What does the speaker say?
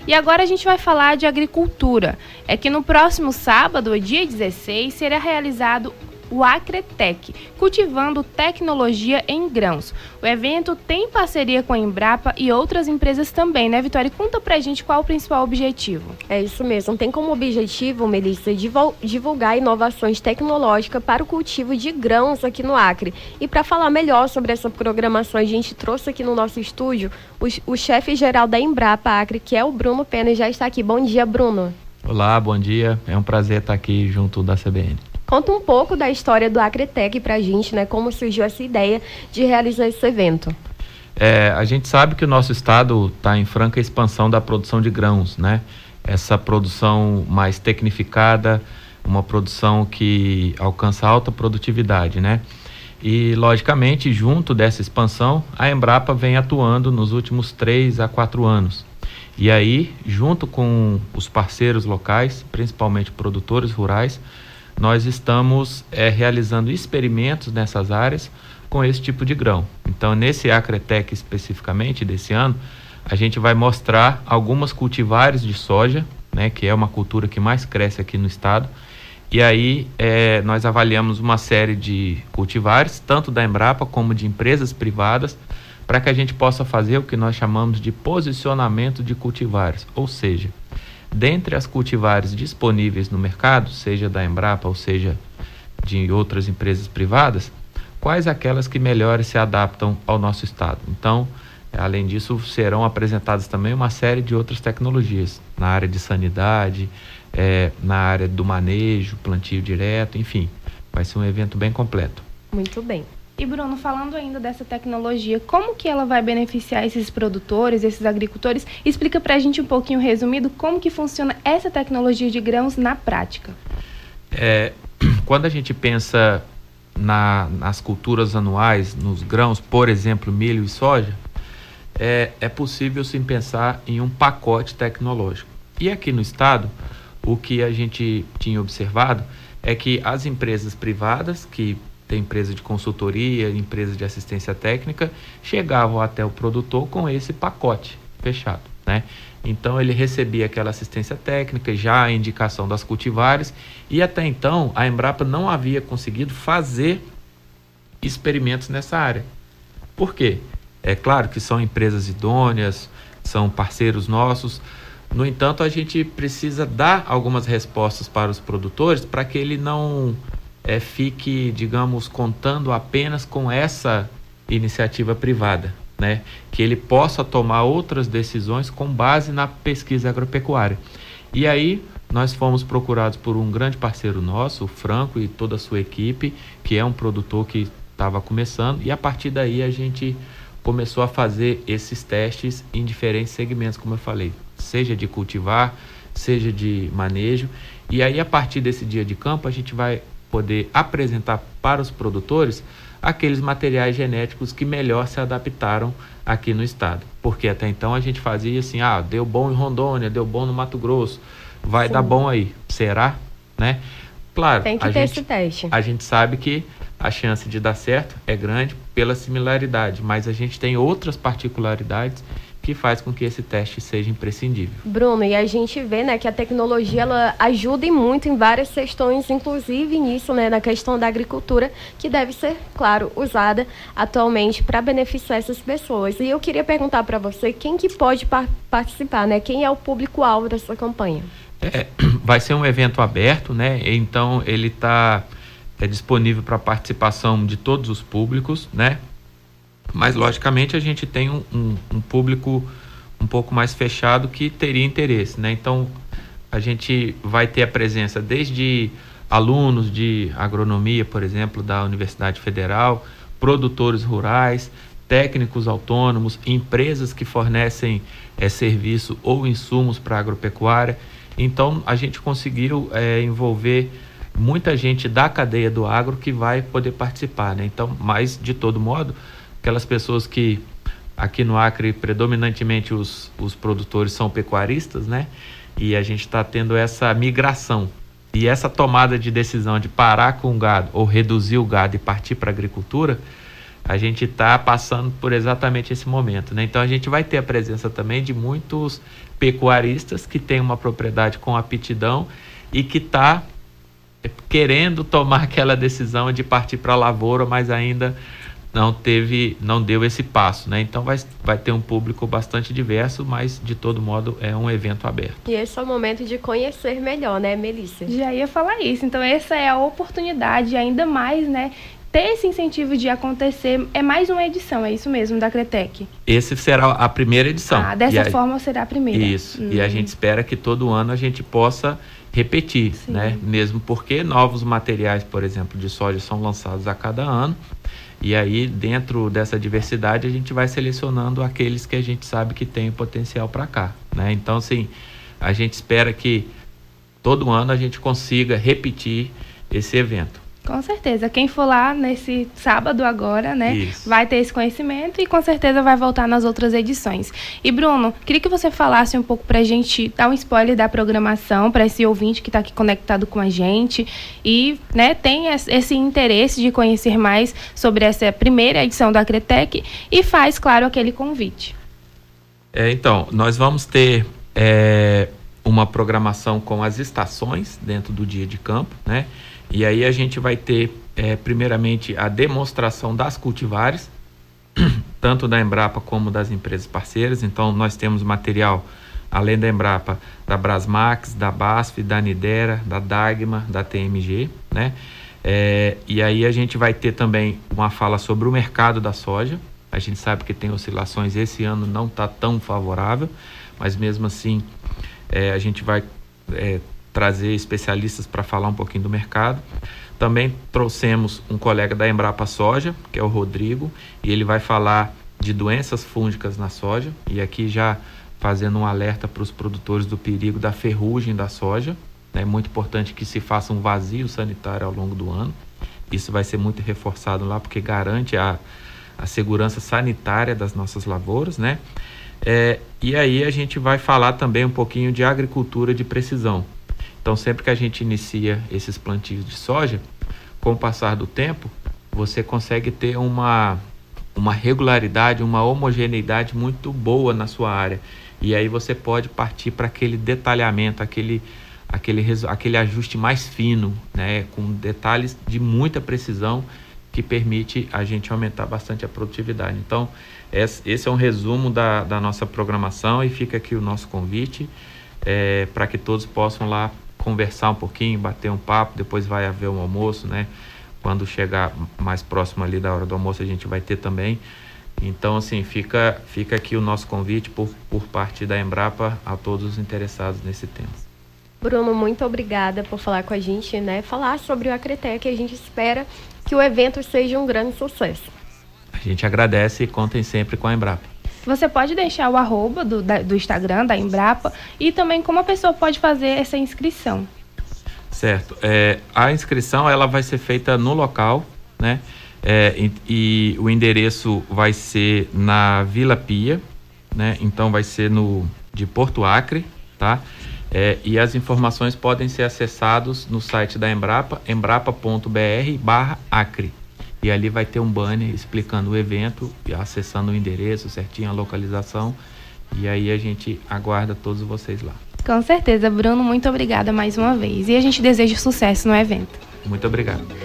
E agora a gente vai falar de agricultura. É que no próximo sábado, dia 16, será realizado o Acretec, cultivando tecnologia em grãos. O evento tem parceria com a Embrapa e outras empresas também, né, Vitória? Conta pra gente qual é o principal objetivo. É isso mesmo. Tem como objetivo, Melissa, divulgar inovações tecnológicas para o cultivo de grãos aqui no Acre. E para falar melhor sobre essa programação, a gente trouxe aqui no nosso estúdio o chefe-geral da Embrapa Acre, que é o Bruno Pena, e já está aqui. Bom dia, Bruno. Olá, bom dia. É um prazer estar aqui junto da CBN. Conta um pouco da história do Acretec pra gente, né? Como surgiu essa ideia de realizar esse evento. A gente sabe que o nosso estado está em franca expansão da produção de grãos, né? Essa produção mais tecnificada, uma produção que alcança alta produtividade, né? E, logicamente, junto dessa expansão, a Embrapa vem atuando nos últimos 3 a 4 anos. E aí, junto com os parceiros locais, principalmente produtores rurais, nós estamos realizando experimentos nessas áreas com esse tipo de grão. Então, nesse Acretec especificamente desse ano, a gente vai mostrar algumas cultivares de soja, né, que é uma cultura que mais cresce aqui no estado. E aí nós avaliamos uma série de cultivares, tanto da Embrapa como de empresas privadas, para que a gente possa fazer o que nós chamamos de posicionamento de cultivares, ou seja, dentre as cultivares disponíveis no mercado, seja da Embrapa ou seja de outras empresas privadas, quais aquelas que melhor se adaptam ao nosso estado. Então, além disso, serão apresentadas também uma série de outras tecnologias na área de sanidade, na área do manejo, plantio direto, enfim, vai ser um evento bem completo. Muito bem. E Bruno, falando ainda dessa tecnologia, como que ela vai beneficiar esses produtores, esses agricultores? Explica pra gente um pouquinho resumido como que funciona essa tecnologia de grãos na prática. Quando a gente pensa nas culturas anuais, nos grãos, por exemplo, milho e soja, é possível sim pensar em um pacote tecnológico. E aqui no estado, o que a gente tinha observado é que as empresas privadas, que tem empresa de consultoria, empresa de assistência técnica, chegavam até o produtor com esse pacote fechado, né? Então ele recebia aquela assistência técnica, já a indicação das cultivares, e até então a Embrapa não havia conseguido fazer experimentos nessa área. Por quê? É claro que são empresas idôneas, são parceiros nossos, no entanto a gente precisa dar algumas respostas para os produtores para que ele não fique, digamos, contando apenas com essa iniciativa privada, né? Que ele possa tomar outras decisões com base na pesquisa agropecuária. E aí nós fomos procurados por um grande parceiro nosso, o Franco, e toda a sua equipe, que é um produtor que estava começando, e a partir daí a gente começou a fazer esses testes em diferentes segmentos, como eu falei, seja de cultivar, seja de manejo. E aí, a partir desse dia de campo, a gente vai poder apresentar para os produtores aqueles materiais genéticos que melhor se adaptaram aqui no estado. Porque até então a gente fazia assim, deu bom em Rondônia, deu bom no Mato Grosso, vai Sim. dar bom aí. Será? Né? Claro, tem que ter esse teste. A gente sabe que a chance de dar certo é grande pela similaridade, mas a gente tem outras particularidades que faz com que esse teste seja imprescindível. Bruno, e a gente vê, né, que a tecnologia ela ajuda e muito em várias questões, inclusive nisso, né, na questão da agricultura, que deve ser, claro, usada atualmente para beneficiar essas pessoas. E eu queria perguntar para você quem que pode participar, né? Quem é o público-alvo da sua campanha? Vai ser um evento aberto, né? Então ele está disponível para participação de todos os públicos, né? Mas, logicamente, a gente tem um público um pouco mais fechado que teria interesse, né? Então, a gente vai ter a presença desde alunos de agronomia, por exemplo, da Universidade Federal, produtores rurais, técnicos autônomos, empresas que fornecem serviço ou insumos para a agropecuária. Então, a gente conseguiu envolver muita gente da cadeia do agro que vai poder participar, né? Então, mas, de todo modo, aquelas pessoas que aqui no Acre predominantemente os produtores são pecuaristas, né? E a gente está tendo essa migração e essa tomada de decisão de parar com o gado ou reduzir o gado e partir para a agricultura, a gente está passando por exatamente esse momento, né? Então a gente vai ter a presença também de muitos pecuaristas que têm uma propriedade com aptidão e que está querendo tomar aquela decisão de partir para a lavoura, mas ainda não deu esse passo, né? Então vai ter um público bastante diverso, mas de todo modo é um evento aberto. E esse é o momento de conhecer melhor, né, Melícia? Já ia falar isso. Então essa é a oportunidade, ainda mais, né? Ter esse incentivo de acontecer. É mais uma edição, é isso mesmo, da Acretec? Esse será a primeira edição. Dessa forma será a primeira. Isso. E a gente espera que todo ano a gente possa repetir, sim, né? Mesmo porque novos materiais, por exemplo, de soja são lançados a cada ano. E aí, dentro dessa diversidade, a gente vai selecionando aqueles que a gente sabe que tem potencial para cá, né? Então, assim, a gente espera que todo ano a gente consiga repetir esse evento. Com certeza. Quem for lá nesse sábado agora, né, isso, vai ter esse conhecimento e com certeza vai voltar nas outras edições. E Bruno, queria que você falasse um pouco pra gente, dar um spoiler da programação para esse ouvinte que está aqui conectado com a gente e, né, tem esse interesse de conhecer mais sobre essa primeira edição da Acretec e faz, claro, aquele convite. Então, nós vamos ter uma programação com as estações dentro do dia de campo, né? E aí a gente vai ter, primeiramente, a demonstração das cultivares, tanto da Embrapa como das empresas parceiras. Então, nós temos material, além da Embrapa, da Brasmax, da BASF, da Nidera, da Dagma, da TMG, né? E aí a gente vai ter também uma fala sobre o mercado da soja. A gente sabe que tem oscilações, esse ano não está tão favorável, mas mesmo assim a gente vai trazer especialistas para falar um pouquinho do mercado. Também trouxemos um colega da Embrapa Soja, que é o Rodrigo, e ele vai falar de doenças fúngicas na soja, e aqui já fazendo um alerta para os produtores do perigo da ferrugem da soja. É muito importante que se faça um vazio sanitário ao longo do ano. Isso vai ser muito reforçado lá, porque garante a segurança sanitária das nossas lavouras, né? E aí a gente vai falar também um pouquinho de agricultura de precisão. Então, sempre que a gente inicia esses plantios de soja, com o passar do tempo, você consegue ter uma regularidade, uma homogeneidade muito boa na sua área. E aí você pode partir para aquele detalhamento, aquele ajuste mais fino, né, com detalhes de muita precisão, que permite a gente aumentar bastante a produtividade. Então, esse é um resumo da nossa programação, e fica aqui o nosso convite para que todos possam lá conversar um pouquinho, bater um papo. Depois vai haver um almoço, né? Quando chegar mais próximo ali da hora do almoço, a gente vai ter também. Então, assim, fica aqui o nosso convite por parte da Embrapa a todos os interessados nesse tema. Bruno, muito obrigada por falar com a gente, né? Falar sobre o Acretec, a gente espera que o evento seja um grande sucesso. A gente agradece e contem sempre com a Embrapa. Você pode deixar o arroba do Instagram da Embrapa e também como a pessoa pode fazer essa inscrição. Certo. A inscrição ela vai ser feita no local, né? E o endereço vai ser na Vila Pia, né? Então vai ser de Porto Acre, tá? E as informações podem ser acessadas no site da Embrapa, embrapa.br/Acre. E ali vai ter um banner explicando o evento, acessando o endereço certinho, a localização. E aí a gente aguarda todos vocês lá. Com certeza, Bruno, muito obrigada mais uma vez. E a gente deseja sucesso no evento. Muito obrigado.